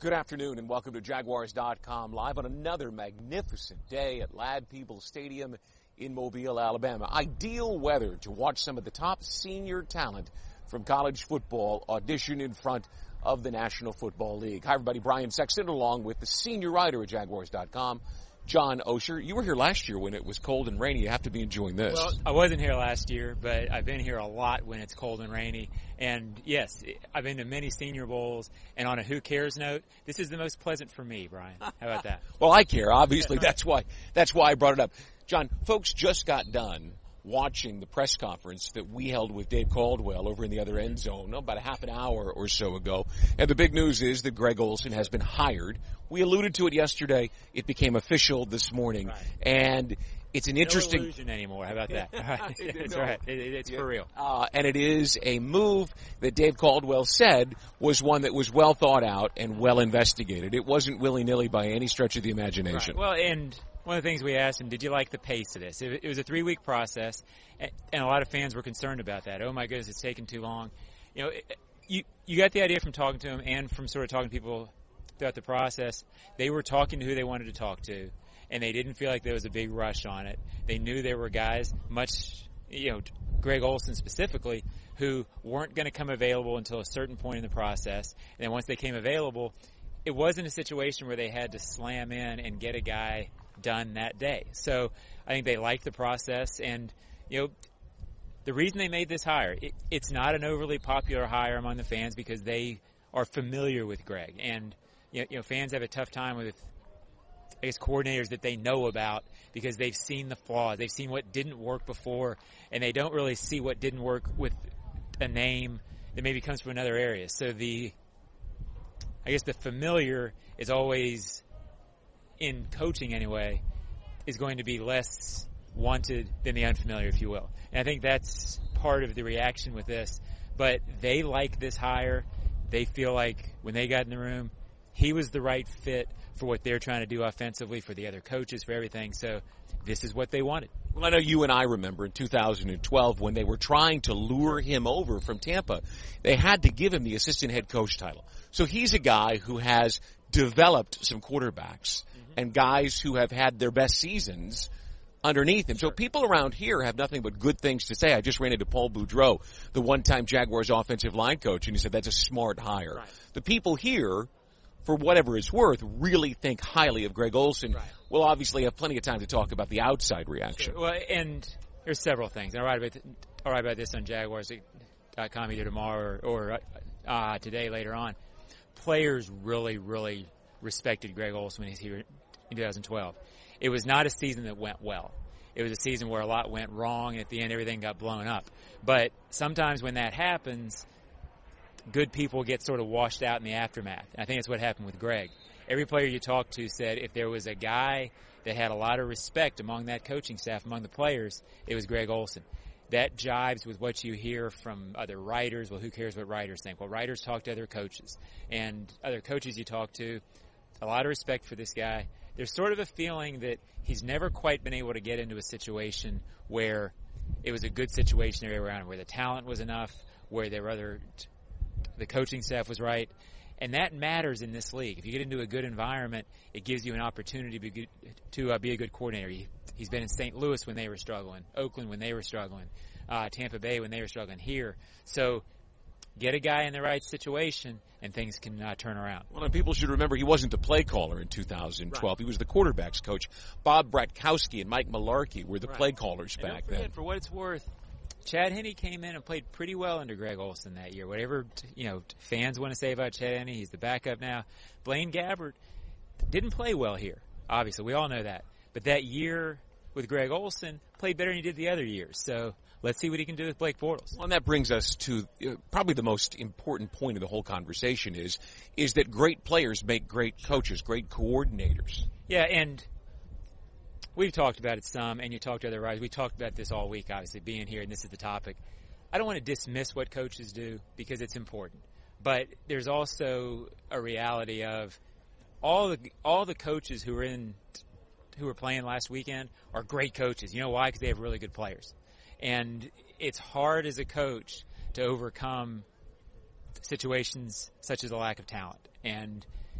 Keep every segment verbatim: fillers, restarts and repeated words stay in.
Good afternoon and welcome to Jaguars dot com, live on another magnificent day at Ladd-Peebles Stadium in Mobile, Alabama. Ideal weather to watch some of the top senior talent from college football audition in front of the National Football League. Hi everybody, Brian Sexton along with the senior writer at Jaguars dot com, John Osher. You were here last year when it was cold and rainy. You have to be enjoying this. Well, I wasn't here last year, but I've been here a lot when it's cold and rainy. And yes, I've been to many Senior Bowls. And on a who cares note, this is the most pleasant for me, Brian. How about that? Well, I care. Obviously, that's why that's why I brought it up. John, folks just got done watching the press conference that we held with Dave Caldwell over in the other end zone about a half an hour or so ago. And the big news is that Greg Olsen has been hired. We alluded to it yesterday. It became official this morning. Right. And it's an interesting... No illusion anymore. How about that? That's right. It, it, it's yeah. for real. Uh, and it is a move that Dave Caldwell said was one that was well thought out and well investigated. It wasn't willy-nilly by any stretch of the imagination. Right. Well, and... one of the things we asked him, did you like the pace of this? It was a three-week process, and a lot of fans were concerned about that. Oh, my goodness, it's taken too long. You know, you you got the idea from talking to him and from sort of talking to people throughout the process. They were talking to who they wanted to talk to, and they didn't feel like there was a big rush on it. They knew there were guys, much, you know, Greg Olsen specifically, who weren't going to come available until a certain point in the process. And then once they came available, it wasn't a situation where they had to slam in and get a guy done that day. So I think they liked the process, and you know, the reason they made this hire, it, it's not an overly popular hire among the fans because they are familiar with Greg, and you know, you know fans have a tough time with, I guess, coordinators that they know about because they've seen the flaws, they've seen what didn't work before, and they don't really see what didn't work with a name that maybe comes from another area. So the, I guess, the familiar is always, in coaching anyway, is going to be less wanted than the unfamiliar, if you will. And I think that's part of the reaction with this. But they like this hire. They feel like when they got in the room, he was the right fit for what they're trying to do offensively, for the other coaches, for everything. So this is what they wanted. Well, I know you and I remember in two thousand twelve when they were trying to lure him over from Tampa, they had to give him the assistant head coach title. So he's a guy who has developed some quarterbacks and guys who have had their best seasons underneath him. So people around here have nothing but good things to say. I just ran into Paul Boudreau, the one-time Jaguars offensive line coach, and he said that's a smart hire. Right. The people here, for whatever it's worth, really think highly of Greg Olsen. Right. We'll obviously have plenty of time to talk about the outside reaction. Sure. Well, and there's several things. I'll write about, th- I'll write about this on Jaguars dot com either tomorrow or, or uh, today later on. Players really, really respected Greg Olsen when he's here in two thousand twelve. It was not a season that went well. It was a season where a lot went wrong, and at the end everything got blown up. But sometimes when that happens, good people get sort of washed out in the aftermath. And I think that's what happened with Greg. Every player you talked to said if there was a guy that had a lot of respect among that coaching staff, among the players, it was Greg Olsen. That jives with what you hear from other writers. Well, who cares what writers think? Well, writers talk to other coaches. And other coaches you talk to, a lot of respect for this guy. There's sort of a feeling that he's never quite been able to get into a situation where it was a good situation everywhere around, where the talent was enough, where there were other, the coaching staff was right. And that matters in this league. If you get into a good environment, it gives you an opportunity to be, good, to, uh, be a good coordinator. He, he's been in Saint Louis when they were struggling, Oakland when they were struggling, uh, Tampa Bay when they were struggling, here. So get a guy in the right situation, and things can uh, turn around. Well, and people should remember he wasn't the play caller in two thousand twelve. Right. He was the quarterbacks coach. Bob Bratkowski and Mike Mularkey were the right. play callers and back don't forget, then. For what it's worth, Chad Henne came in and played pretty well under Greg Olsen that year. Whatever you know fans want to say about Chad Henne, he's the backup now. Blaine Gabbert didn't play well here. Obviously, we all know that. But that year with Greg Olsen, played better than he did the other years. So let's see what he can do with Blake Bortles. Well, and that brings us to uh, probably the most important point of the whole conversation is is that great players make great coaches, great coordinators. Yeah, and we've talked about it some, and you talked to other writers. We talked about this all week, obviously, being here, and this is the topic. I don't want to dismiss what coaches do because it's important. But there's also a reality of all the all the coaches who were in who were playing last weekend are great coaches. You know why? Because they have really good players. And it's hard as a coach to overcome situations such as a lack of talent. And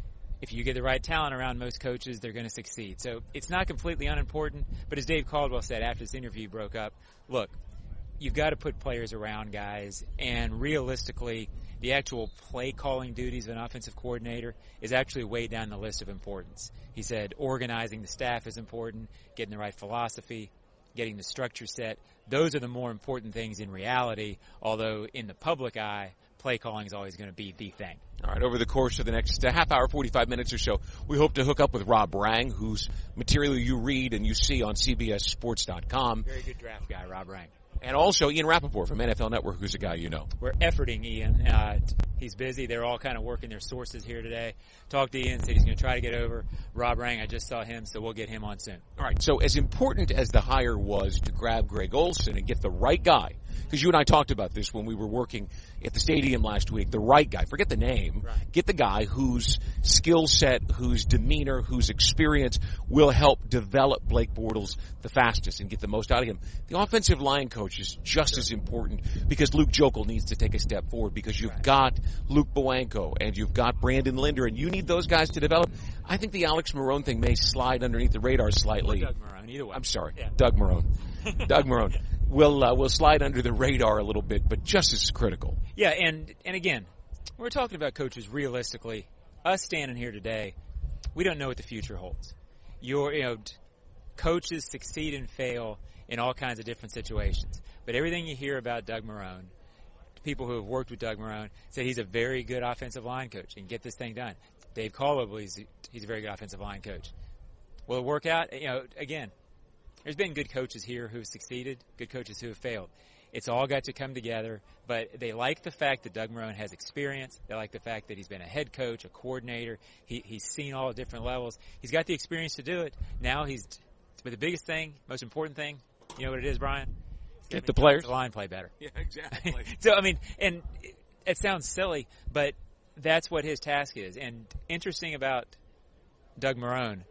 if you get the right talent around most coaches, they're going to succeed. So it's not completely unimportant, but as Dave Caldwell said after this interview broke up, look, you've got to put players around guys, and realistically, the actual play-calling duties of an offensive coordinator is actually way down the list of importance. He said organizing the staff is important, getting the right philosophy, getting the structure set. Those are the more important things in reality, although in the public eye, play calling is always going to be the thing. All right, over the course of the next uh, half hour, forty-five minutes or so, we hope to hook up with Rob Rang, whose material you read and you see on C B S Sports dot com. Very good draft guy, Rob Rang. And also Ian Rappaport from N F L Network, who's a guy you know. We're efforting Ian. Uh, he's busy. They're all kind of working their sources here today. Talked to Ian, said he's going to try to get over. Rob Rang, I just saw him, so we'll get him on soon. All right, so as important as the hire was to grab Greg Olsen and get the right guy, because you and I talked about this when we were working at the stadium last week, the right guy, forget the name, right. Get the guy whose skill set, whose demeanor, whose experience will help develop Blake Bortles the fastest and get the most out of him. The offensive line coach is just sure. as important because Luke Jokel needs to take a step forward because you've right. got Luke Bowanko and you've got Brandon Linder and you need those guys to develop. I think the Alex Marone thing may slide underneath the radar slightly. Or Doug Marone, either way. I'm sorry, yeah. Doug Marone. Doug Marone. Will uh, will slide under the radar a little bit, but just as critical. Yeah, and and again, we're talking about coaches realistically. Us standing here today, we don't know what the future holds. Your, you know, coaches succeed and fail in all kinds of different situations. But everything you hear about Doug Marone, people who have worked with Doug Marone, say he's a very good offensive line coach and get this thing done. Dave Caldwell believes he's a very good offensive line coach. Will it work out? You know, again, there's been good coaches here who have succeeded, good coaches who have failed. It's all got to come together, but they like the fact that Doug Marone has experience. They like the fact that he's been a head coach, a coordinator. He, he's seen all the different levels. He's got the experience to do it. Now he's, but the biggest thing, most important thing, you know what it is, Brian? Get the players. The line play better. Yeah, exactly. So, I mean, and it, it sounds silly, but that's what his task is. And interesting about Doug Marone,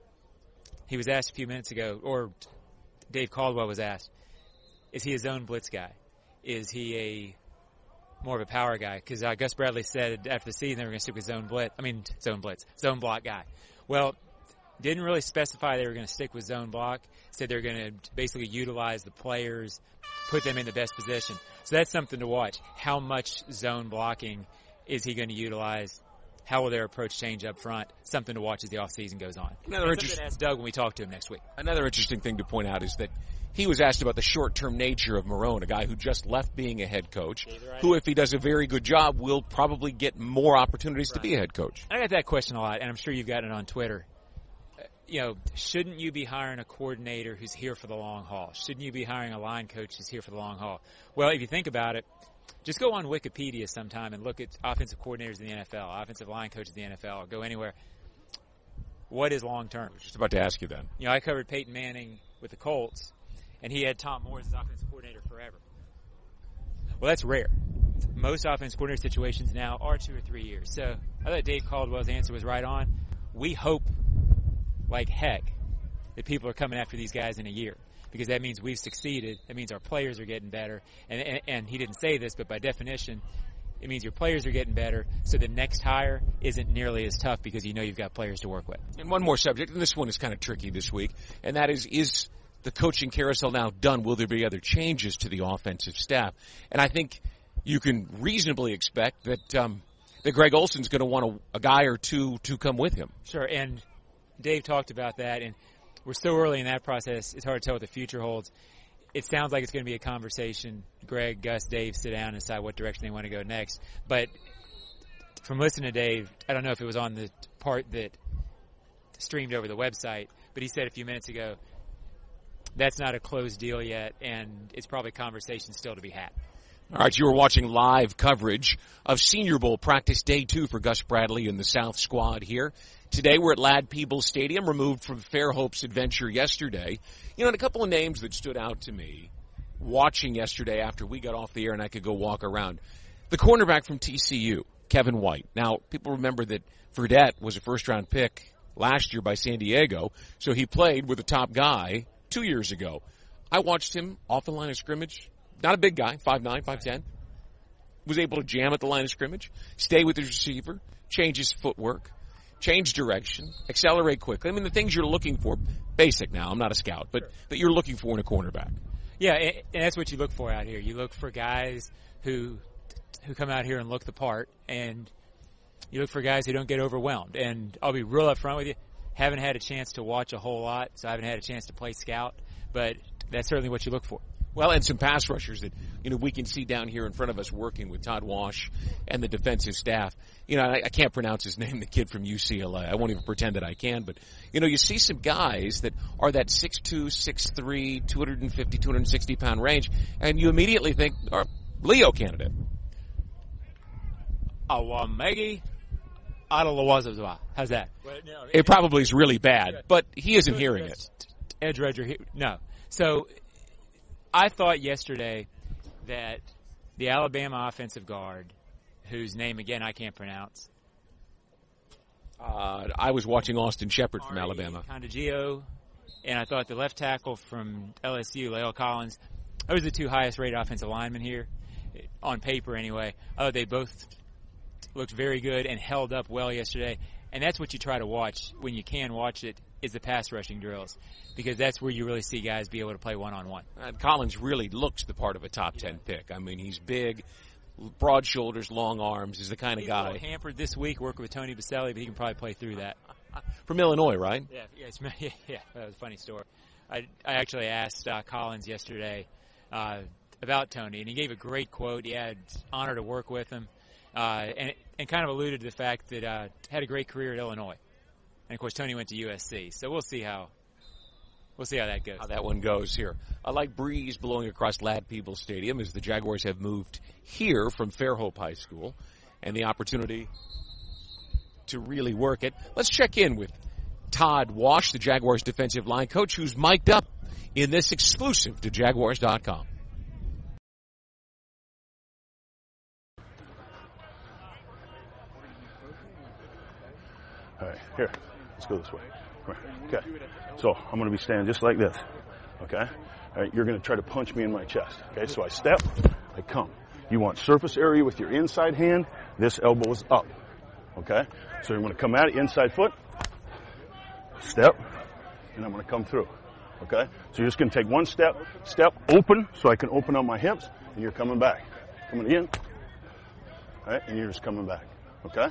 he was asked a few minutes ago, or Dave Caldwell was asked, is he a zone blitz guy? Is he a more of a power guy? Because uh, Gus Bradley said after the season they were going to stick with zone blitz. I mean, zone blitz, zone block guy. Well, didn't really specify they were going to stick with zone block. Said they're going to basically utilize the players, put them in the best position. So that's something to watch. How much zone blocking is he going to utilize? How will their approach change up front? Something to watch as the offseason goes on. Another something to ask Doug when we talk to him next week. Another interesting thing to point out is that he was asked about the short-term nature of Marone, a guy who just left being a head coach, right. who, if he does a very good job, will probably get more opportunities right. to be a head coach. I got that question a lot, and I'm sure you've gotten it on Twitter. Uh, you know, shouldn't you be hiring a coordinator who's here for the long haul? Shouldn't you be hiring a line coach who's here for the long haul? Well, if you think about it, just go on Wikipedia sometime and look at offensive coordinators in the N F L, offensive line coaches in the N F L, or go anywhere. What is long-term? I was just about to ask you that. You know, I covered Peyton Manning with the Colts, and he had Tom Moore as his offensive coordinator forever. Well, that's rare. Most offensive coordinator situations now are two or three years. So I thought Dave Caldwell's answer was right on. We hope like heck that people are coming after these guys in a year, because that means we've succeeded. That means our players are getting better. And, and, and he didn't say this, but by definition, it means your players are getting better, so the next hire isn't nearly as tough because you know you've got players to work with. And one more subject, and this one is kind of tricky this week, and that is, is the coaching carousel now done? Will there be other changes to the offensive staff? And I think you can reasonably expect that um, that Greg Olsen's going to want a, a guy or two to come with him. Sure, and Dave talked about that, and we're still early in that process. It's hard to tell what the future holds. It sounds like it's going to be a conversation. Greg, Gus, Dave sit down and decide what direction they want to go next. But from listening to Dave, I don't know if it was on the part that streamed over the website, but he said a few minutes ago, that's not a closed deal yet, and it's probably conversation still to be had. All right, you were watching live coverage of Senior Bowl practice day two for Gus Bradley and the South squad here. Today we're at Ladd-Peebles Stadium, removed from Fairhope's adventure yesterday. You know, and a couple of names that stood out to me watching yesterday after we got off the air and I could go walk around. The cornerback from T C U, Kevin White. Now, people remember that Verdette was a first-round pick last year by San Diego, so he played with a top guy two years ago. I watched him off the line of scrimmage. Not a big guy, five nine, five ten. Was able to jam at the line of scrimmage, stay with his receiver, change his footwork. change direction, accelerate quickly. I mean, the things you're looking for, basic now. I'm not a scout, but that you're looking for in a cornerback. Yeah, and that's what you look for out here. You look for guys who who come out here and look the part, and you look for guys who don't get overwhelmed. And I'll be real upfront with you. Haven't had a chance to watch a whole lot, so I haven't had a chance to play scout, but that's certainly what you look for. Well, and some pass rushers that, you know, we can see down here in front of us working with Todd Wash and the defensive staff. You know, I, I can't pronounce his name, the kid from U C L A. I won't even pretend that I can. But, you know, you see some guys that are that six two, six three, two fifty, two sixty pound range, and you immediately think, oh, Leo candidate. Awamegi Adalawazazwa. How's that? It probably is really bad, but he isn't hearing it. Edge rusher, no. So I thought yesterday that the Alabama offensive guard, whose name, again, I can't pronounce. Uh, I was watching Austin Shepard from Alabama. Condogio, and I thought the left tackle from L S U, La'el Collins, those are the two highest-rated offensive linemen here, on paper anyway. Oh, they both looked very good and held up well yesterday. And that's what you try to watch when you can watch it, is the pass rushing drills, because that's where you really see guys be able to play one-on-one. Uh, Collins really looks the part of a top ten pick. I mean, he's big, broad shoulders, long arms. He's the kind of he's guy. A little hampered this week working with Tony Baselli, but he can probably play through that. From Illinois, right? Yeah, yeah, it's, yeah, yeah, that was a funny story. I, I actually asked uh, Collins yesterday uh, about Tony, and he gave a great quote. He had honor to work with him, uh, and, and kind of alluded to the fact that uh, had a great career at Illinois. And, of course, Tony went to U S C, so we'll see how we'll see how that goes. How that one goes here. I like breeze blowing across Ladd Peebles Stadium as the Jaguars have moved here from Fairhope High School, and the opportunity to really work it. Let's check in with Todd Wash, the Jaguars defensive line coach, who's mic'd up in this exclusive to Jaguars dot com. All right, here. Let's go this way. Come here. Okay. So I'm going to be standing just like this. Okay. All right. You're going to try to punch me in my chest. Okay. So I step. I come. You want surface area with your inside hand. This elbow is up. Okay. So you're going to come at it, inside foot. Step. And I'm going to come through. Okay. So you're just going to take one step. Step open so I can open up my hips. And you're coming back. Coming in. All right. And you're just coming back. Okay.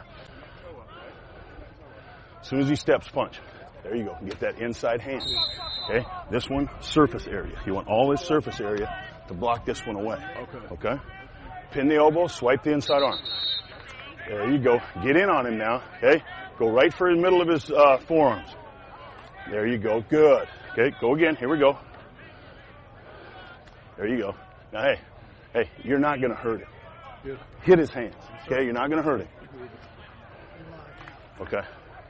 As soon as he steps, punch. There you go. Get that inside hand. Okay? This one, surface area. You want all this surface area to block this one away. Okay. Okay? Pin the elbow, swipe the inside arm. There you go. Get in on him now. Okay? Go right for the middle of his uh, forearms. There you go. Good. Okay? Go again. Here we go. There you go. Now, hey. Hey, you're not going to hurt him. Hit his hands. Okay? You're not going to hurt him. Okay?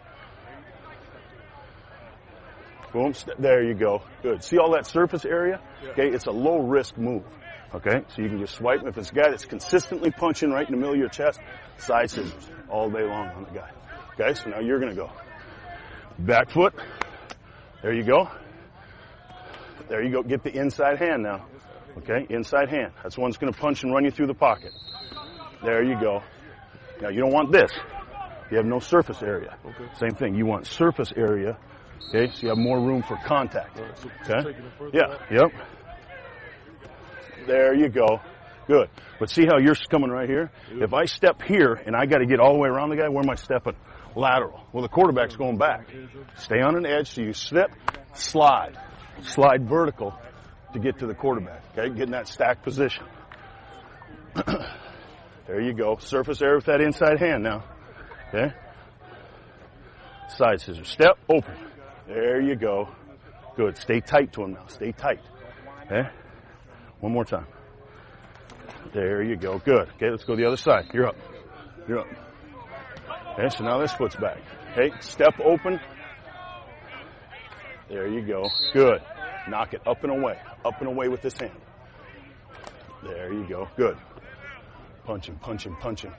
Boom. There you go. Good. See all that surface area? Okay, it's a low-risk move. Okay, so you can just swipe. If it's a guy that's consistently punching right in the middle of your chest, side scissors all day long on the guy. Okay, so now you're going to go. Back foot. There you go. There you go. Get the inside hand now. Okay, inside hand. That's the one that's going to punch and run you through the pocket. There you go. Now, you don't want this. You have no surface area. Okay. Same thing. You want surface area. Okay, so you have more room for contact. Okay? Yeah, yep. There you go. Good. But see how you're coming right here? If I step here and I got to get all the way around the guy, where am I stepping? Lateral. Well, the quarterback's going back. Stay on an edge, so you slip, slide. Slide vertical to get to the quarterback. Okay, get in that stacked position. There you go. Surface area with that inside hand now. Okay? Side scissors. Step, open. There you go. Good. Stay tight to him now. Stay tight. Okay? One more time. There you go. Good. Okay, let's go the other side. You're up. You're up. Okay, so now this foot's back. Okay, step open. There you go. Good. Knock it up and away. Up and away with this hand. There you go. Good. Punching, punching, punching.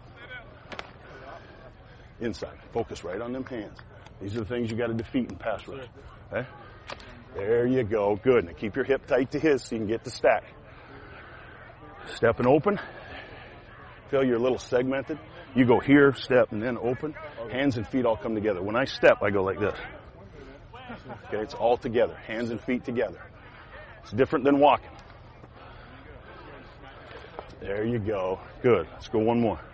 Inside. Focus right on them hands. These are the things you got to defeat in pass rush. Okay? There you go. Good. Now keep your hip tight to his so you can get the stack. Stepping open. Feel you're a little segmented. You go here, step, and then open. Hands and feet all come together. When I step, I go like this. Okay, it's all together. Hands and feet together. It's different than walking. There you go. Good. Let's go one more.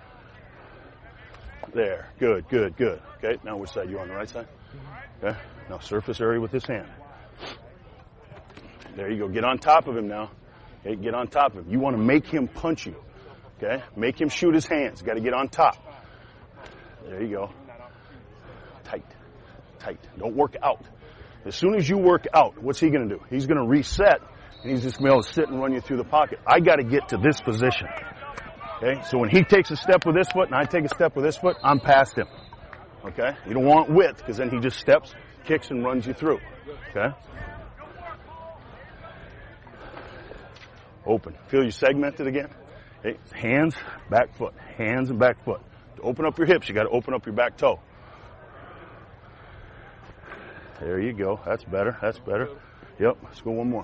There. Good, good, good. Okay, now which side? You on the right side? Okay. Now surface area with this hand. There you go. Get on top of him now. Okay, get on top of him. You want to make him punch you. Okay? Make him shoot his hands. Got to get on top. There you go. Tight. Tight. Don't work out. As soon as you work out, what's he going to do? He's going to reset, and he's just going to be able to sit and run you through the pocket. I got to get to this position. Okay? So when he takes a step with this foot and I take a step with this foot, I'm past him. Okay? You don't want width, because then he just steps, kicks, and runs you through. Okay? Open. Feel you segmented again? Okay. Hands, back foot. Hands and back foot. To open up your hips, you got to open up your back toe. There you go. That's better. That's better. Yep. Let's go one more.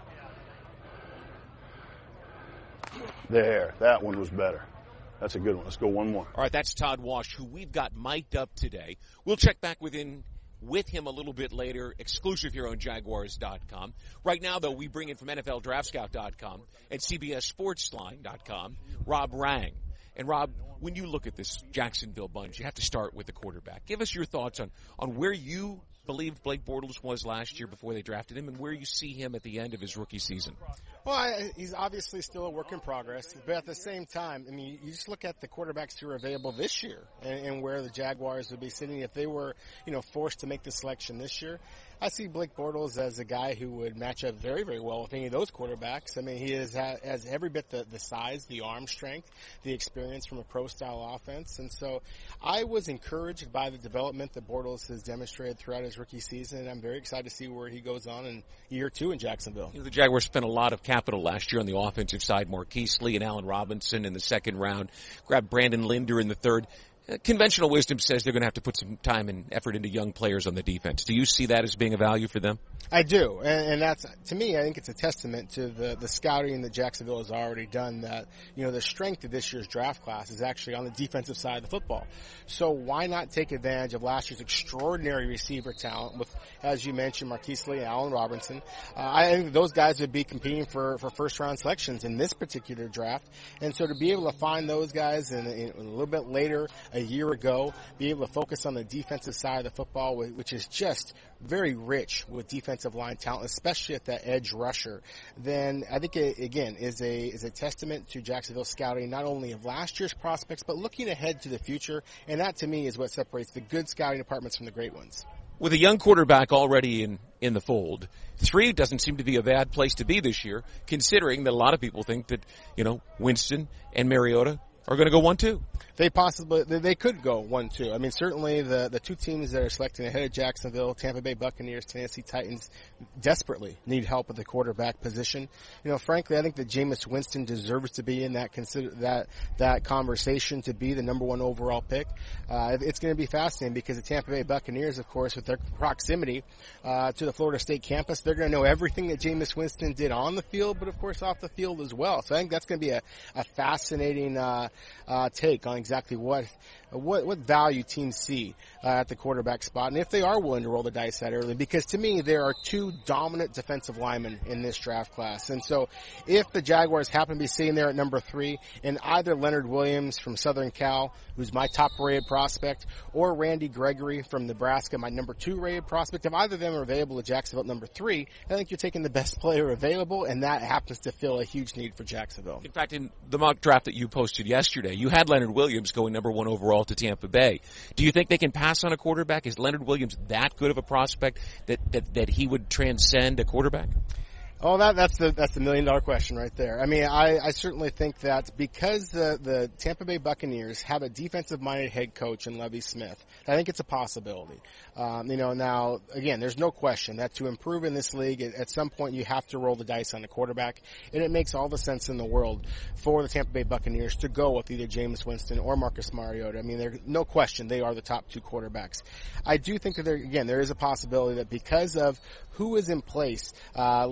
There. That one was better. That's a good one. Let's go one more. All right. That's Todd Wash, who we've got mic'd up today. We'll check back within with him a little bit later, exclusive here on Jaguars dot com. Right now, though, we bring in from N F L Draft Scout dot com and C B S Sportsline dot com, Rob Rang. And, Rob, when you look at this Jacksonville bunch, you have to start with the quarterback. Give us your thoughts on, on where you believe Blake Bortles was last year before they drafted him and where you see him at the end of his rookie season. Well, I, he's obviously still a work in progress, but at the same time, I mean, you just look at the quarterbacks who are available this year and, and where the Jaguars would be sitting if they were, you know, forced to make the selection this year. I see Blake Bortles as a guy who would match up very, very well with any of those quarterbacks. I mean, he is, has every bit the, the size, the arm strength, the experience from a pro-style offense. And so I was encouraged by the development that Bortles has demonstrated throughout his rookie season, and I'm very excited to see where he goes on in year two in Jacksonville. You know, the Jaguars spent a lot of capital last year on the offensive side. Marquise Lee and Allen Robinson in the second round. Grabbed Brandon Linder in the third. Conventional wisdom says they're going to have to put some time and effort into young players on the defense. Do you see that as being a value for them? I do, and, and that's, to me, I think it's a testament to the, the scouting that Jacksonville has already done, that, you know, the strength of this year's draft class is actually on the defensive side of the football. So why not take advantage of last year's extraordinary receiver talent with, as you mentioned, Marquise Lee and Allen Robinson. Uh, I think those guys would be competing for, for first-round selections in this particular draft, and so to be able to find those guys in, in a little bit later, a year ago, be able to focus on the defensive side of the football, which is just very rich with defensive line talent, especially at that edge rusher, then I think it, again, is a is a testament to Jacksonville scouting, not only of last year's prospects, but looking ahead to the future. And that, to me, is what separates the good scouting departments from the great ones. With a young quarterback already in, in the fold, three doesn't seem to be a bad place to be this year, considering that a lot of people think that, you know, Winston and Mariota are going to go one two. They possibly, they could go one two. I mean, certainly the, the two teams that are selecting ahead of Jacksonville, Tampa Bay Buccaneers, Tennessee Titans, desperately need help at the quarterback position. You know, frankly, I think that Jameis Winston deserves to be in that consider that that conversation to be the number one overall pick. Uh, it's going to be fascinating because the Tampa Bay Buccaneers, of course, with their proximity uh, to the Florida State campus, they're going to know everything that Jameis Winston did on the field, but of course off the field as well. So I think that's going to be a, a fascinating uh, uh, take on exactly what what what value teams see uh, at the quarterback spot, and if they are willing to roll the dice that early, because to me there are two dominant defensive linemen in this draft class. And so if the Jaguars happen to be sitting there at number three, and either Leonard Williams from Southern Cal, who's my top rated prospect, or Randy Gregory from Nebraska, my number two rated prospect, if either of them are available at Jacksonville at number three, I think you're taking the best player available, and that happens to fill a huge need for Jacksonville. In fact, in the mock draft that you posted yesterday, you had Leonard Williams going number one overall to Tampa Bay. Do you think they can pass on a quarterback? Is Leonard Williams that good of a prospect that, that, that he would transcend a quarterback? Oh, that, that's the that's the million dollar question right there. I mean, I, I certainly think that because the, the Tampa Bay Buccaneers have a defensive minded head coach in Lovie Smith, I think it's a possibility. Um, you know, now again, there's no question that to improve in this league, at, at some point you have to roll the dice on the quarterback, and it makes all the sense in the world for the Tampa Bay Buccaneers to go with either Jameis Winston or Marcus Mariota. I mean, there's no question they are the top two quarterbacks. I do think that there again there is a possibility that because of who is in place uh, leading the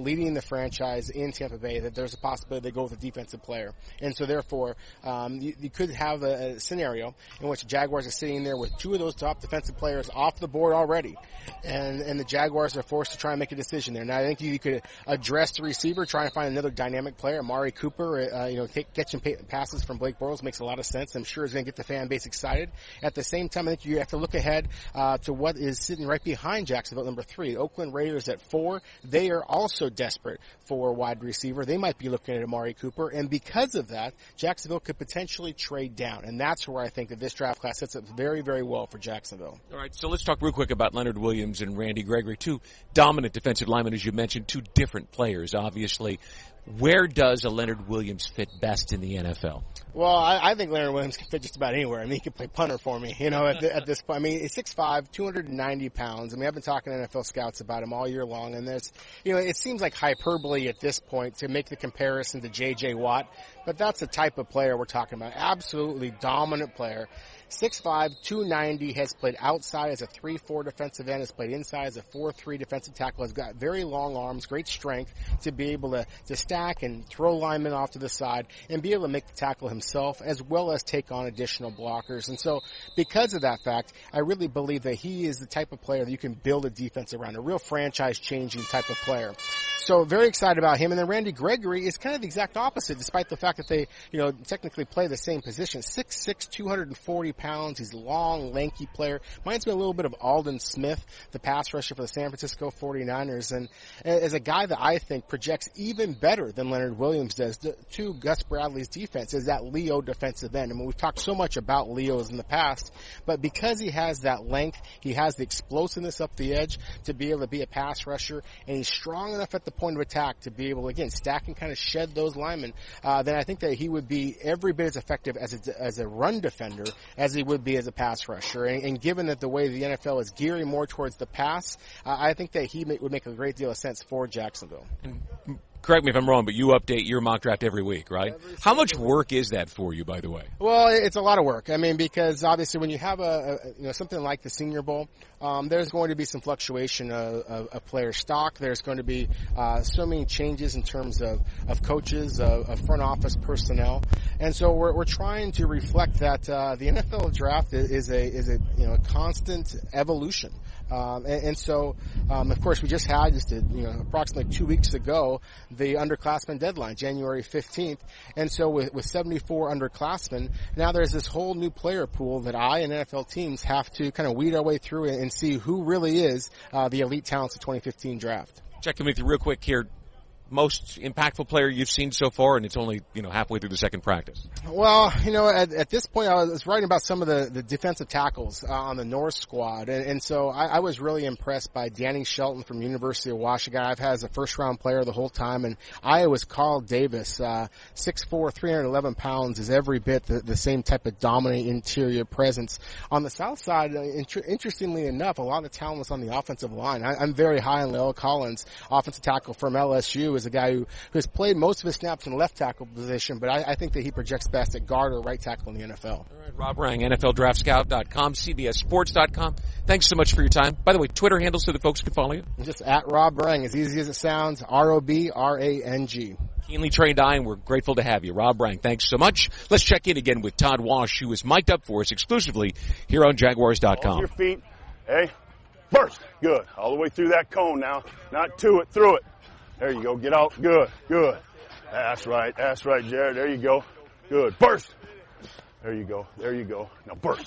franchise in Tampa Bay that there's a possibility they go with a defensive player. And so therefore, um, you, you could have a, a scenario in which the Jaguars are sitting there with two of those top defensive players off the board already. And, and the Jaguars are forced to try and make a decision there. Now, I think you, you could address the receiver, try and find another dynamic player. Amari Cooper, uh, you know, catching passes from Blake Bortles makes a lot of sense. I'm sure it's going to get the fan base excited. At the same time, I think you have to look ahead uh, to what is sitting right behind Jacksonville, number three. Oakland Raiders at four. They are also desperate for a wide receiver. They might be looking at Amari Cooper. And because of that, Jacksonville could potentially trade down. And that's where I think that this draft class sets up very, very well for Jacksonville. All right, so let's talk real quick about Leonard Williams and Randy Gregory, two dominant defensive linemen, as you mentioned, two different players, obviously. Where does a Leonard Williams fit best in the N F L? Well, I, I think Leonard Williams can fit just about anywhere. I mean, he can play punter for me, you know, at, the, at this point. I mean, he's six five, two hundred ninety pounds. I mean, I've been talking to N F L scouts about him all year long, and there's, you know, it seems like hyperbole at this point to make the comparison to J J. Watt, but that's the type of player we're talking about. Absolutely dominant player. six five, two ninety, has played outside as a three four defensive end, has played inside as a four three defensive tackle, has got very long arms, great strength to be able to, to stack and throw linemen off to the side and be able to make the tackle himself as well as take on additional blockers. And so because of that fact, I really believe that he is the type of player that you can build a defense around, a real franchise-changing type of player. So very excited about him. And then Randy Gregory is kind of the exact opposite, despite the fact that they, you know, technically play the same position. six six, two hundred forty pounds. He's a long, lanky player. Reminds me a little bit of Aldon Smith, the pass rusher for the San Francisco forty-niners. And as a guy that I think projects even better than Leonard Williams does to Gus Bradley's defense is that Leo defensive end. I mean, we've talked so much about Leos in the past, but because he has that length, he has the explosiveness up the edge to be able to be a pass rusher, and he's strong enough at the point of attack to be able to, again, stack and kind of shed those linemen, uh, then I think that he would be every bit as effective as a, as a run defender as he would be as a pass rusher. And, and given that the way the N F L is gearing more towards the pass, uh, I think that he may, would make a great deal of sense for Jacksonville. And correct me if I'm wrong, but you update your mock draft every week, right? Every How much work is that for you, by the way? Well, it's a lot of work. I mean, because obviously when you have a, a you know, something like the Senior Bowl, um, there's going to be some fluctuation of, of, of player stock. There's going to be uh, so many changes in terms of, of coaches, of, of front office personnel, and so we're, we're trying to reflect that uh, the N F L draft is a is a you know a constant evolution. Um, and, and so, um, of course, we just had just a, you know approximately two weeks ago the underclassmen deadline, January fifteenth, and so with, with seventy-four underclassmen, now there's this whole new player pool that I and N F L teams have to kind of weed our way through and, and see who really is uh, the elite talents of twenty fifteen draft. Checking with you real quick here. Most impactful player you've seen so far, and it's only, you know, halfway through the second practice? Well, you know, at, at this point, I was writing about some of the, the defensive tackles uh, on the North squad, and, and so I, I was really impressed by Danny Shelton from University of Washington. I've had as a first-round player the whole time, and Iowa's Carl Davis, uh, six four, three hundred eleven pounds, is every bit the, the same type of dominant interior presence. On the South side, uh, inter- interestingly enough, a lot of talent was on the offensive line. I, I'm very high on La'el Collins, offensive tackle from L S U, is a guy who, who has played most of his snaps in the left tackle position, but I, I think that he projects best at guard or right tackle in the N F L. All right, Rob Rang, N F L Draft Scout dot com, C B S Sports dot com. Thanks so much for your time. By the way, Twitter handles so that folks can follow you? Just at Rob Rang, as easy as it sounds, R O B R A N G. Keenly trained eye, and we're grateful to have you. Rob Rang, thanks so much. Let's check in again with Todd Wash, who is mic'd up for us exclusively here on Jaguars dot com. Hold your feet. Hey, burst. Good. All the way through that cone now. Not to it, through it. There you go. Get out. Good. Good. That's right. That's right, Jared. There you go. Good. Burst. There you go. There you go. Now burst.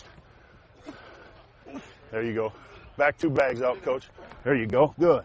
There you go. Back two bags out, Coach. There you go. Good.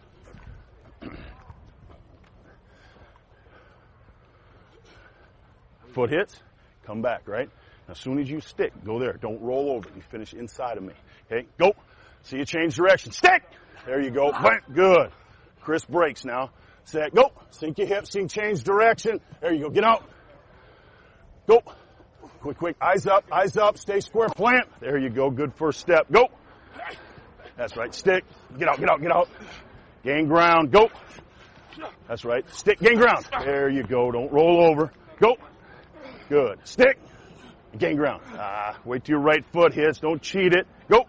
Foot hits. Come back, right? As soon as you stick, go there. Don't roll over. You finish inside of me. Okay? Go. See you change direction. Stick. There you go. Good. Crisp breaks now. Set. Go. Sink your hips. See change direction. There you go. Get out. Go. Quick, quick. Eyes up. Eyes up. Stay square. Plant. There you go. Good first step. Go. That's right. Stick. Get out. Get out. Get out. Gain ground. Go. That's right. Stick. Gain ground. There you go. Don't roll over. Go. Good. Stick. Gain ground. Ah, wait till your right foot hits. Don't cheat it. Go.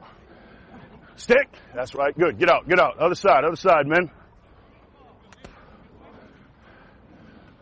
Stick. That's right. Good. Get out. Get out. Other side. Other side, men.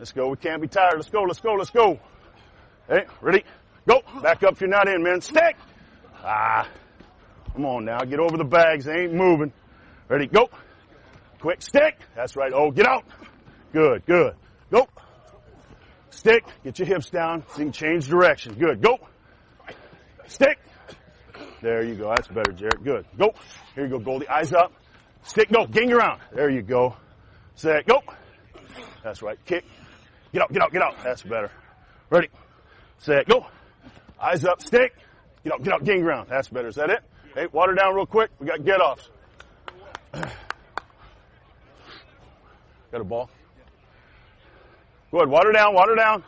Let's go. We can't be tired. Let's go. Let's go. Let's go. Hey, ready? Go. Back up if you're not in, man. Stick. Ah. Come on now. Get over the bags. They ain't moving. Ready? Go. Quick stick. That's right. Oh, get out. Good, good. Go. Stick. Get your hips down so you can change direction. Good. Go. Stick. There you go. That's better, Jared. Good. Go. Here you go, Goldie. Eyes up. Stick. Go. Gang around. There you go. Set. Go. That's right. Kick. Get out. Get out. Get out. That's better. Ready. Set. Go. Eyes up. Stick. Get out. Get out. Gang around. That's better. Is that it? Hey, water down real quick. We got get-offs. Got a ball? Go ahead. Water down. Water down.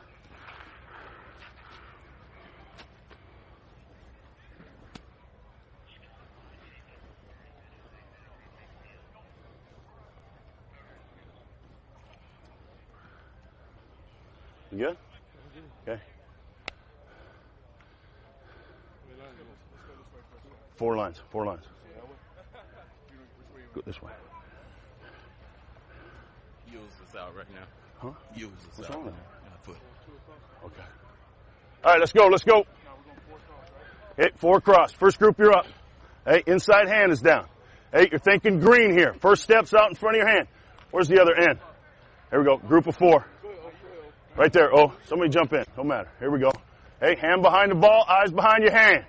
You good? Okay. Four lines. Four lines. Go this way. Use this out right now. Huh? Use this What's out. wrong with My foot. Okay. All right, let's go. Let's go. Hey, four cross. First group, you're up. Hey, inside hand is down. Hey, you're thinking green here. First step's out in front of your hand. Where's the other end? Here we go. Group of four. Right there. Oh, somebody jump in. Don't matter. Here we go. Hey, hand behind the ball, eyes behind your hand.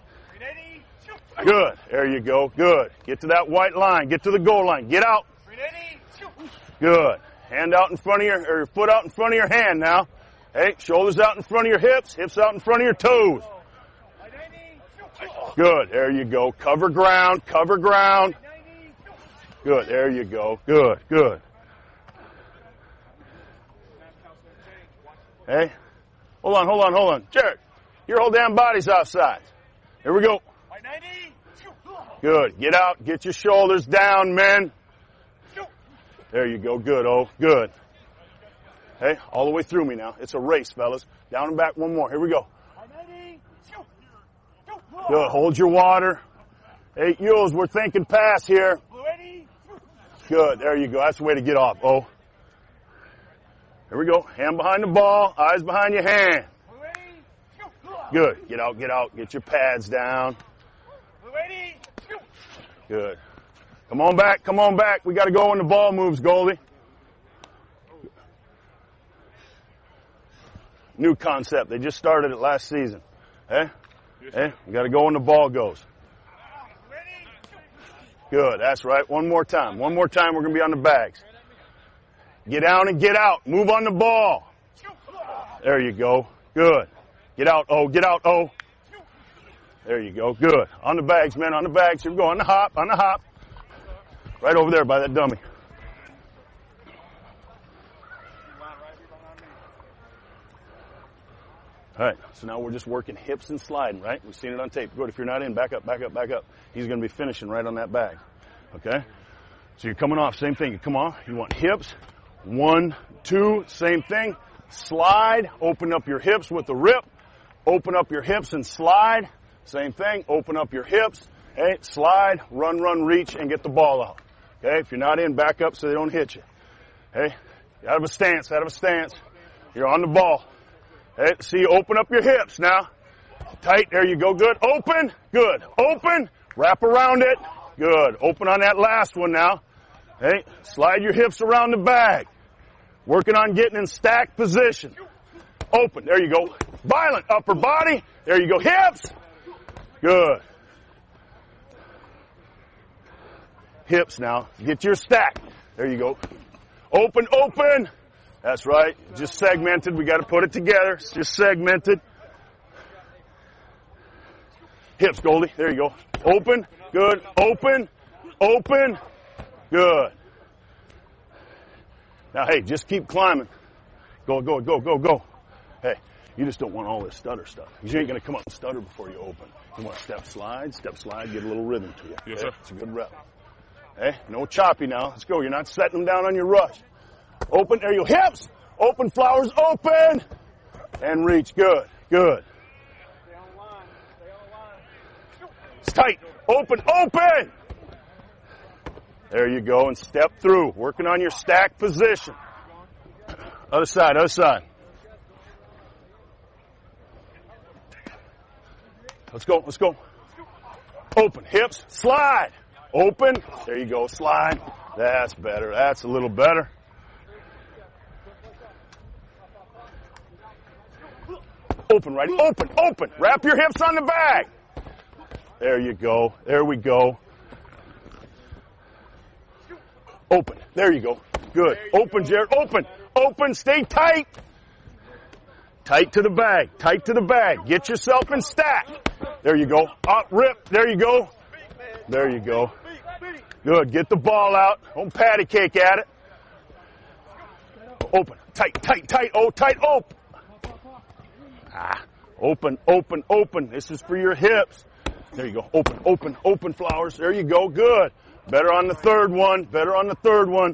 Good. There you go. Good. Get to that white line. Get to the goal line. Get out. Good. Hand out in front of your, or your foot out in front of your hand now. Hey, shoulders out in front of your hips, hips out in front of your toes. Good. There you go. Cover ground. Cover ground. Good. There you go. Good. Good. Hey, hold on, hold on, hold on. Jared, your whole damn body's outside. Here we go. Good. Get out. Get your shoulders down, men. There you go. Good. Oh, good. Hey, all the way through me now. It's a race, fellas. Down and back one more. Here we go. Good. Hold your water. Hey, Yules, we're thinking pass here. Good. There you go. That's the way to get off. Oh. Here we go. Hand behind the ball. Eyes behind your hand. Good. Get out, get out. Get your pads down. Good. Come on back. Come on back. We got to go when the ball moves, Goldie. New concept. They just started it last season. Hey? Hey? We got to go when the ball goes. Good. That's right. One more time. One more time. We're going to be on the bags. Get down and get out. Move on the ball. There you go. Good. Get out, oh. Get out, oh. There you go. Good. On the bags, man. On the bags. Here we go. On the hop. On the hop. Right over there by that dummy. All right. So now we're just working hips and sliding, right? We've seen it on tape. Good. If you're not in, back up, back up, back up. He's going to be finishing right on that bag. Okay? So you're coming off. Same thing. You come off. You want hips. One, two. Same thing. Slide. Open up your hips with the rip. Open up your hips and slide. Same thing. Open up your hips. Hey, slide, run, run, reach, and get the ball out. Okay, if you're not in, back up so they don't hit you. Hey, out of a stance, out of a stance. You're on the ball. Hey, see, open up your hips now. Tight, there you go, good. Open, good. Open, wrap around it. Good. Open on that last one now. Hey, slide your hips around the bag. Working on getting in stacked position. Open, there you go. Violent upper body. There you go, hips. Good. Hips now. Get your stack. There you go. Open, open. That's right. Just segmented. We got to put it together. It's just segmented. Hips, Goldie. There you go. Open. Good. Open. Open. Good. Now, hey, just keep climbing. Go, go, go, go, go. Hey, you just don't want all this stutter stuff. You ain't going to come up and stutter before you open. You want to step slide, step slide, get a little rhythm to you. Yes, hey, sir. it's a good rep. Hey, no choppy now. Let's go. You're not setting them down on your rush. Open. There you go. Hips. Open, flowers. Open. And reach. Good. Good. It's tight. Open. Open. There you go. And step through. Working on your stack position. Other side, other side. Let's go, let's go. Open, hips, slide. Open. There you go, slide. That's better. That's a little better. Open, right? Open, open. Wrap your hips on the bag. There you go. There we go. Open. There you go. Good. Open, Jared. Open. Open. Stay tight. Tight to the bag. Tight to the bag. Get yourself in stack. There you go. Up, rip. There you go. There you go. Good. Get the ball out. Don't patty cake at it. Open. Tight, tight, tight. Oh, tight. Open. Ah. Open, open, open. This is for your hips. There you go. Open, open, open, Flowers. There you go. Good. Better on the third one. Better on the third one.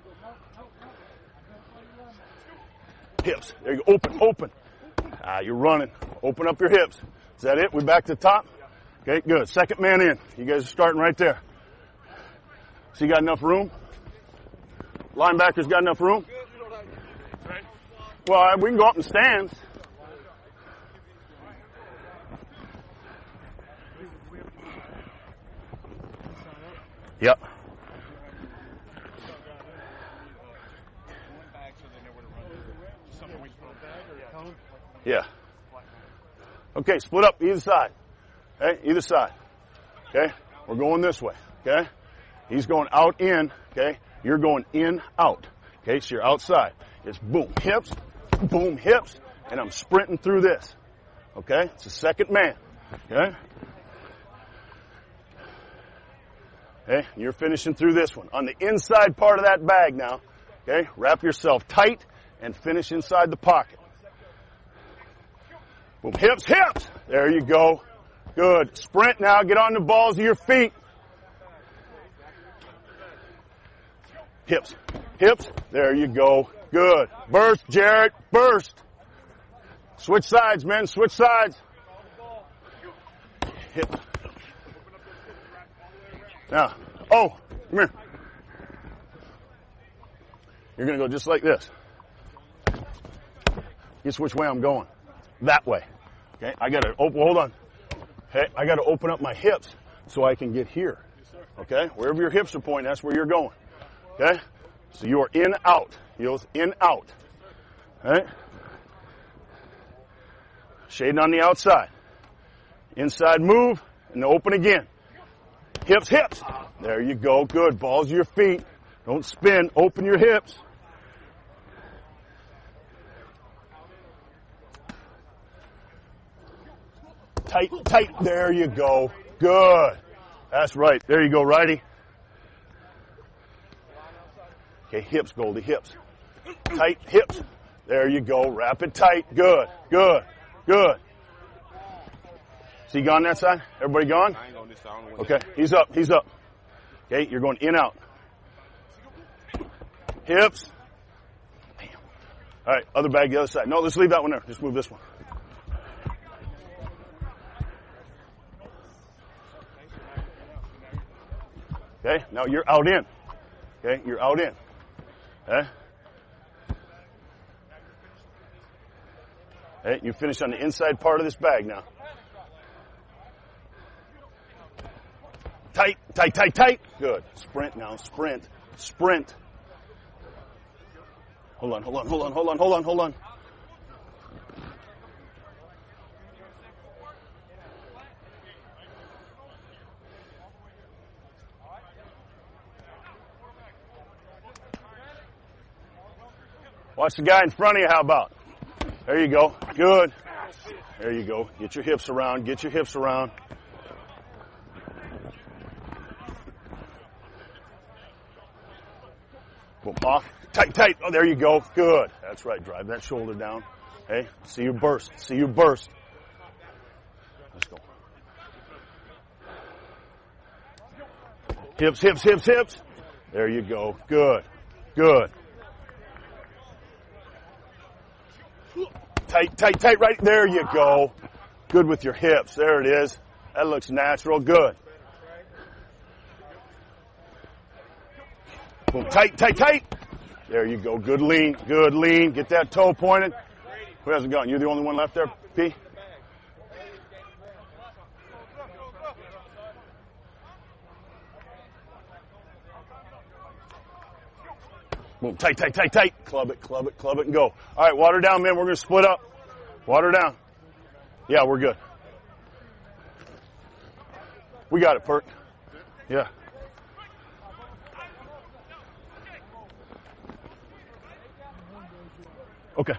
Hips. There you go. Open, open. Ah, you're running. Open up your hips. Is that it? We back to the top? Okay, good. Second man in. You guys are starting right there. So you got enough room? Linebackers got enough room? Well, we can go up in stands. Yep. Yeah. Okay, split up either side. Okay, either side. Okay, we're going this way. Okay, he's going out in. Okay, you're going in out. Okay, so you're outside. It's boom hips, boom hips, and I'm sprinting through this. Okay, it's the second man. Okay. Okay, you're finishing through this one. On the inside part of that bag now, okay, wrap yourself tight and finish inside the pocket. Boom, hips, hips. There you go. Good. Sprint now. Get on the balls of your feet. Hips, hips. There you go. Good. Burst, Jarrett. Burst. Switch sides, men. Switch sides. Hip. Now, oh, come here. You're going to go just like this. Guess which way I'm going. That way. Okay, I got to open, hold on. Hey, I got to open up my hips so I can get here. Okay, wherever your hips are pointing, that's where you're going. Okay, so you are in, out. Heels in, out. All right. Shading on the outside. Inside move and open again. Hips, hips. There you go. Good. Balls to your feet. Don't spin. Open your hips. Tight, tight. There you go. Good. That's right. There you go, righty. Okay, hips, Goldie, hips. Tight, hips. There you go. Wrap it tight. Good, good, good. So you gone that side? Everybody gone? I ain't going this side. Okay, he's up, he's up. Okay, you're going in, out. Hips. Damn. All right, other bag the other side. No, let's leave that one there. Just move this one. Okay, now you're out in. Okay, you're out in. Okay? Okay, you finish on the inside part of this bag now. Tight, tight, tight, tight. Good. Sprint now. Sprint. Sprint. Hold on, hold on, hold on, hold on, hold on, hold on. Watch the guy in front of you, how about? There you go. Good. There you go. Get your hips around. Get your hips around. Boom, off. Tight, tight. Oh, there you go. Good. That's right. Drive that shoulder down. Hey, see you burst. See you burst. Let's go. Hips, hips, hips, hips. There you go. Good. Good. Tight, tight, tight. Right there you go. Good with your hips. There it is. That looks natural. Good. Boom. Tight, tight, tight. There you go. Good lean. Good lean. Get that toe pointed. Who hasn't gone? You're the only one left there, P? Boom. Tight, tight, tight, tight. Club it, club it, club it, and go. All right, water down, man. We're going to split up. Water down. Yeah, we're good. We got it, Perk. Yeah. Okay.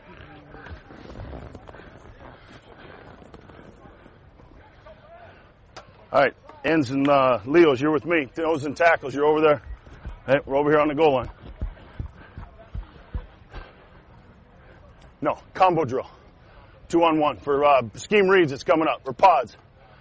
All right, ends and uh, Leos, you're with me. Nose and tackles, you're over there. Hey, we're over here on the goal line. No, combo drill. Two on one. For uh, scheme reads, it's coming up. For pods.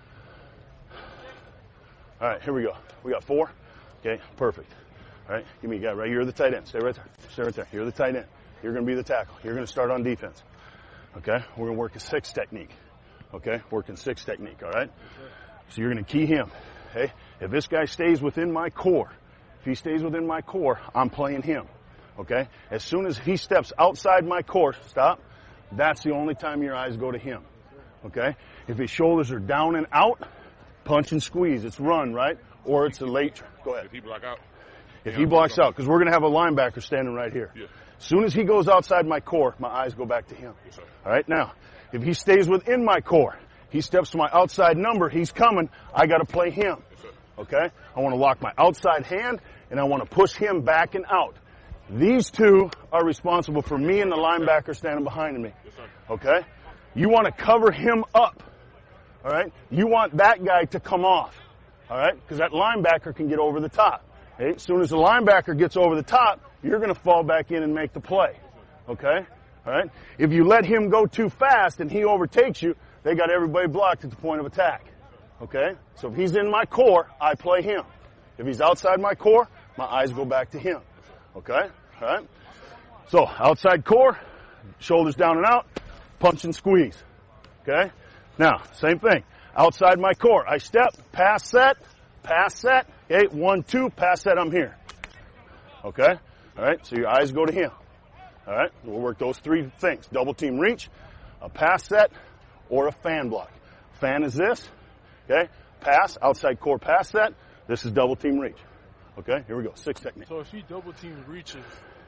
All right, here we go. We got four. Okay, perfect. All right, give me a guy right here. You're the tight end. Stay right there. Stay right there. You're the tight end. You're going to be the tackle. You're going to start on defense. Okay, we're going to work a six technique. Okay, working six technique. All right. So you're going to key him. Okay, if this guy stays within my core, if he stays within my core, I'm playing him. Okay, as soon as he steps outside my core, stop. That's the only time your eyes go to him. Okay, if his shoulders are down and out, punch and squeeze. It's run, right? Or it's a late. Go ahead. If he block out. If he blocks out, because we're going to have a linebacker standing right here. Yeah. As soon as he goes outside my core, my eyes go back to him. Yes, sir. All right, now, if he stays within my core, he steps to my outside number, he's coming, I got to play him. Yes, sir. Okay? I want to lock my outside hand, and I want to push him back and out. These two are responsible for me and the linebacker standing behind me. Yes, sir. Okay? You want to cover him up. All right? You want that guy to come off. All right? Because that linebacker can get over the top. Okay? As soon as the linebacker gets over the top, you're going to fall back in and make the play. Okay? All right? If you let him go too fast and he overtakes you, they got everybody blocked at the point of attack. Okay? So if he's in my core, I play him. If he's outside my core, my eyes go back to him. Okay? All right? So outside core, shoulders down and out, punch and squeeze. Okay? Now, same thing. Outside my core, I step, pass set, pass set. Okay? One, two, pass set, I'm here. Okay? All right? So your eyes go to him. All right? We'll work those three things. Double team reach, a pass set, or a fan block. Fan is this. Okay? Pass, outside core pass set. This is double team reach. Okay? Here we go. Six technique. So if he double team reaches,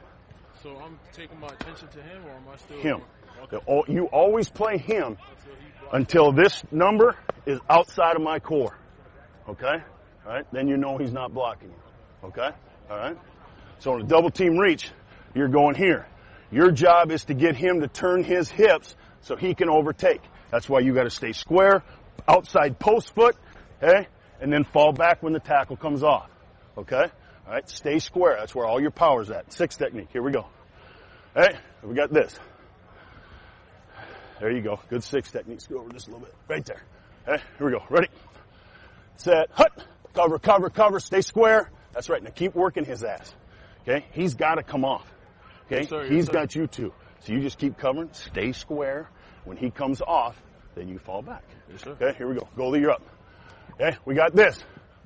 so I'm taking my attention to him, or am I still Him. Okay. You always play him Until he blocks. until this number is outside of my core. Okay? All right? Then you know he's not blocking you. Okay? All right? So in a double team reach, you're going here. Your job is to get him to turn his hips so he can overtake. That's why you got to stay square, outside post foot, okay? And then fall back when the tackle comes off. Okay? All right? Stay square. That's where all your power's at. Six technique. Here we go. All right? We got this. There you go. Good six techniques. Go over this a little bit. Right there. Okay? Here we go. Ready? Set. Hut. Cover, cover, cover. Stay square. That's right. Now keep working his ass. Okay? He's got to come off. Okay? Yes, sir. Yes, He's sir. got you too. So you just keep covering. Stay square. When he comes off, then you fall back. Yes, sir. Okay? Here we go. Goalie, you're up. Okay? We got this.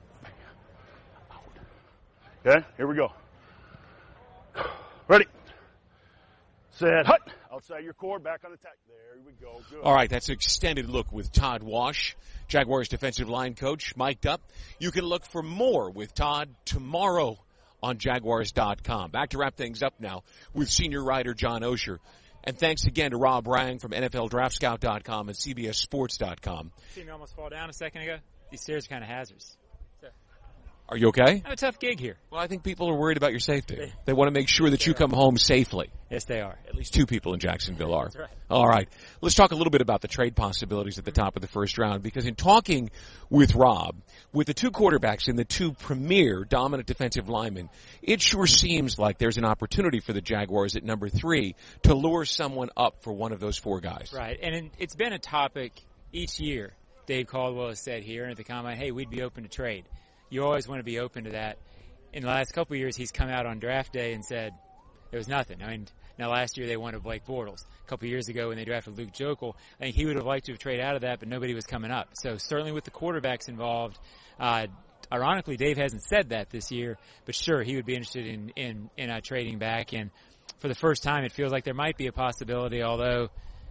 Okay? Here we go. Ready? Set. Hut. Outside your core, back on attack. There we go. Good. All right, that's an extended look with Todd Wash, Jaguars defensive line coach, mic'd up. You can look for more with Todd tomorrow on Jaguars dot com. Back to wrap things up now with senior writer John Osher. And thanks again to Rob Rang from N F L Draft Scout dot com and C B S Sports dot com. See me almost fall down a second ago? These stairs are kind of hazardous. Are you okay? I have a tough gig here. Well, I think people are worried about your safety. They want to make sure that you come home safely. Yes, they are. At least two people in Jacksonville are. That's right. All right. Let's talk a little bit about the trade possibilities at the top of the first round, because in talking with Rob, with the two quarterbacks and the two premier dominant defensive linemen, it sure seems like there's an opportunity for the Jaguars at number three to lure someone up for one of those four guys. Right. And it's been a topic each year. Dave Caldwell has said here at the combine, hey, we'd be open to trade. You always want to be open to that. In the last couple of years, he's come out on draft day and said there was nothing. I mean, now last year they wanted Blake Bortles. A couple of years ago when they drafted Luke Joeckel, I think he would have liked to have traded out of that, but nobody was coming up. So certainly with the quarterbacks involved, uh, ironically, Dave hasn't said that this year, but sure, he would be interested in, in, in uh, trading back. And for the first time, it feels like there might be a possibility, although,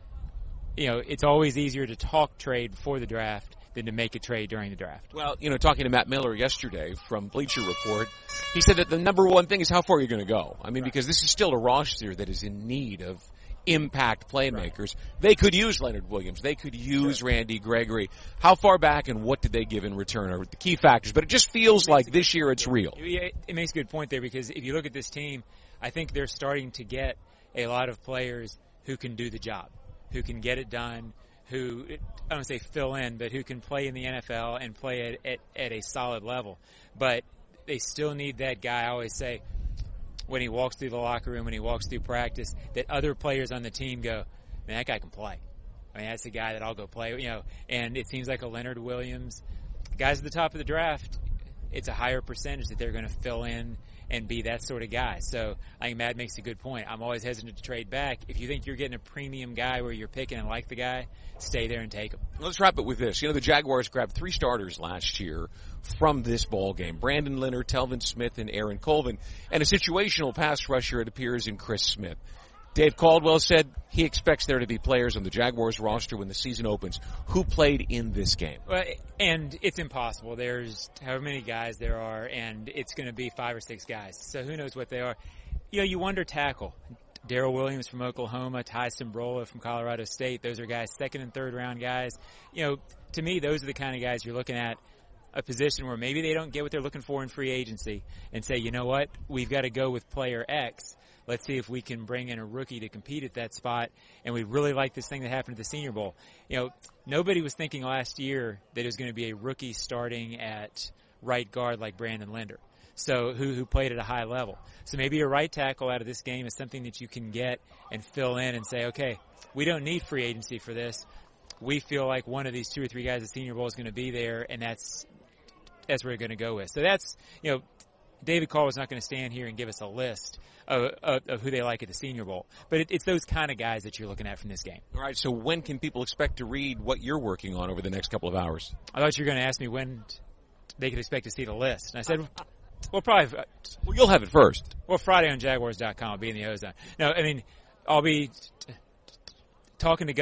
you know, it's always easier to talk trade before the draft than to make a trade during the draft. Well, you know, talking to Matt Miller yesterday from Bleacher Report, he said that the number one thing is how far you're going to go. I mean, because this is still a roster that is in need of impact playmakers. They could use Leonard Williams. They could use Randy Gregory. How far back and what did they give in return are the key factors. But it just feels like this year it's real. It makes a good point there, because if you look at this team, I think they're starting to get a lot of players who can do the job, who can get it done, who, I don't want to say fill in, but who can play in the N F L and play at, at, at a solid level. But they still need that guy, I always say, when he walks through the locker room, when he walks through practice, that other players on the team go, man, that guy can play. I mean, that's the guy that I'll go play with, you know. And it seems like a Leonard Williams, guys at the top of the draft, it's a higher percentage that they're going to fill in and be that sort of guy. So I think Matt makes a good point. I'm always hesitant to trade back. If you think you're getting a premium guy where you're picking and like the guy, stay there and take him. Let's wrap it with this. You know, the Jaguars grabbed three starters last year from this ball game. Brandon Leonard, Telvin Smith, and Aaron Colvin. And a situational pass rusher, it appears, in Chris Smith. Dave Caldwell said he expects there to be players on the Jaguars roster when the season opens who played in this game. Well, and it's impossible. There's however many guys there are, and it's going to be five or six guys. So who knows what they are. You know, you wonder tackle. Darrell Williams from Oklahoma, Ty Cimbrola from Colorado State. Those are guys, second and third round guys. You know, to me, those are the kind of guys you're looking at, a position where maybe they don't get what they're looking for in free agency and say, you know what, we've got to go with player X. Let's see if we can bring in a rookie to compete at that spot. And we really like this thing that happened at the Senior Bowl. You know, nobody was thinking last year that it was going to be a rookie starting at right guard like Brandon Linder, so who who played at a high level. So maybe a right tackle out of this game is something that you can get and fill in and say, okay, we don't need free agency for this. We feel like one of these two or three guys at Senior Bowl is going to be there, and that's that's what we're going to go with. So that's, you know, David Caldwell is not going to stand here and give us a list of, of, of who they like at the Senior Bowl. But it, it's those kind of guys that you're looking at from this game. All right, so when can people expect to read what you're working on over the next couple of hours? I thought you were going to ask me when they could expect to see the list. And I said, well, probably. Well, you'll have it first. Well, Friday on Jaguars dot com. I'll be in the Ozone. No, I mean, I'll be talking to guys.